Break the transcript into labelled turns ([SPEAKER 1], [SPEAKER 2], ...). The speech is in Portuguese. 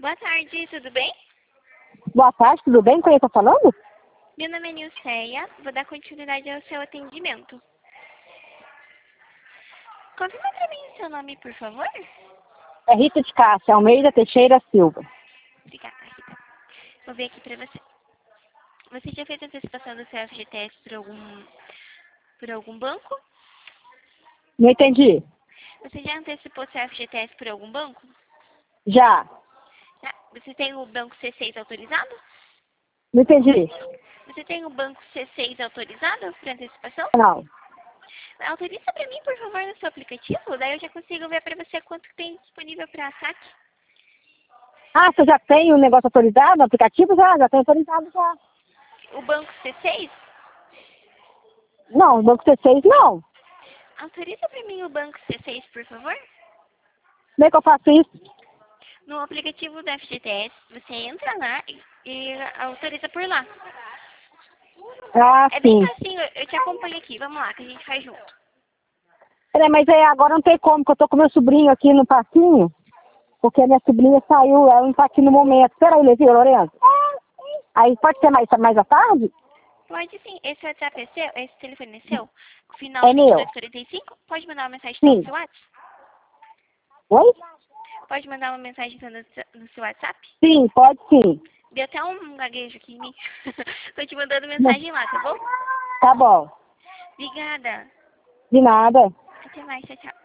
[SPEAKER 1] Boa tarde, tudo bem?
[SPEAKER 2] Boa tarde, tudo bem? Com quem está falando?
[SPEAKER 1] Meu nome é Nilceia, vou dar continuidade ao seu atendimento. Confirma pra mim o seu nome, por favor?
[SPEAKER 2] É Rita de Cássia, Almeida Teixeira Silva.
[SPEAKER 1] Obrigada, Rita. Vou ver aqui pra você. Você já fez a antecipação do seu FGTS por algum banco?
[SPEAKER 2] Não entendi.
[SPEAKER 1] Você já antecipou seu FGTS por algum banco?
[SPEAKER 2] Já.
[SPEAKER 1] Tá. Você tem o banco C6 autorizado?
[SPEAKER 2] Não entendi.
[SPEAKER 1] Você tem o banco C6 autorizado para antecipação?
[SPEAKER 2] Não.
[SPEAKER 1] Autoriza para mim, por favor, no seu aplicativo. Daí eu já consigo ver para você quanto tem disponível para saque.
[SPEAKER 2] Ah, você já tem o negócio autorizado no aplicativo? Já tem autorizado já.
[SPEAKER 1] O banco C6?
[SPEAKER 2] Não, o Banco C6 não.
[SPEAKER 1] Autoriza para mim o banco C6, por favor.
[SPEAKER 2] Como é que eu faço isso?
[SPEAKER 1] No aplicativo do FGTS, você entra lá e autoriza por lá.
[SPEAKER 2] Ah,
[SPEAKER 1] É bem
[SPEAKER 2] sim.
[SPEAKER 1] facinho, eu te acompanho aqui. Vamos lá, que a gente faz junto.
[SPEAKER 2] Peraí, mas agora não tem como, que eu tô com meu sobrinho aqui no parquinho, porque a minha sobrinha saiu, ela não tá aqui no momento. Peraí, Levi, Lourenço. Aí pode ser mais à tarde?
[SPEAKER 1] Pode sim. Esse WhatsApp é seu? Esse telefone é seu? O final
[SPEAKER 2] É meu.
[SPEAKER 1] 2245? Pode mandar uma mensagem então no
[SPEAKER 2] Sim.
[SPEAKER 1] seu WhatsApp?
[SPEAKER 2] Oi?
[SPEAKER 1] Pode mandar uma mensagem então no seu WhatsApp?
[SPEAKER 2] Sim, pode sim.
[SPEAKER 1] Deu até um gaguejo aqui em mim. Tô te mandando mensagem lá, tá bom?
[SPEAKER 2] Tá bom.
[SPEAKER 1] Obrigada.
[SPEAKER 2] De nada.
[SPEAKER 1] Até mais, tchau, tchau.